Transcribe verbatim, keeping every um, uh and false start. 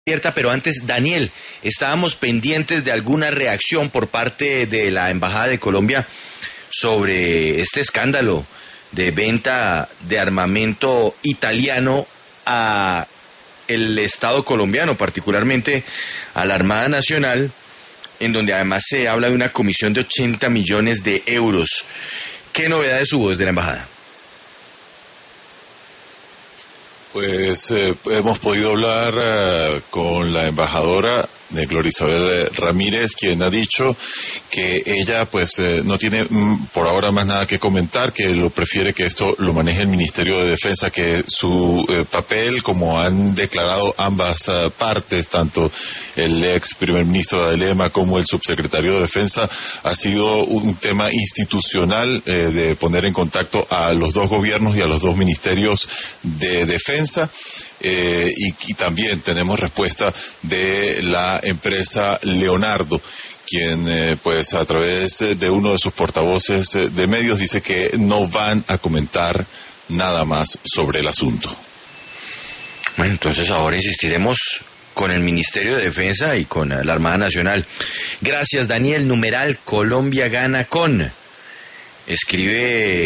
Abierta, pero antes, Daniel, estábamos pendientes de alguna reacción por parte de la Embajada de Colombia sobre este escándalo de venta de armamento italiano a el Estado colombiano, particularmente a la Armada Nacional, en donde además se habla de una comisión de ochenta millones de euros. ¿Qué novedades hubo desde la Embajada? Pues eh, hemos podido hablar uh, con la embajadora de Gloria Isabel Ramírez, quien ha dicho que ella pues eh, no tiene mm, por ahora más nada que comentar, que lo prefiere que esto lo maneje el Ministerio de Defensa, que su eh, papel, como han declarado ambas uh, partes, tanto el ex primer ministro de Adelema como el subsecretario de Defensa, ha sido un tema institucional eh, de poner en contacto a los dos gobiernos y a los dos ministerios de defensa. Eh, y, y también tenemos respuesta de la empresa Leonardo, quien eh, pues a través de uno de sus portavoces de medios dice que no van a comentar nada más sobre el asunto. Bueno, entonces ahora insistiremos con el Ministerio de Defensa y con la Armada Nacional. Gracias, Daniel. Numeral Colombia gana con. Escribe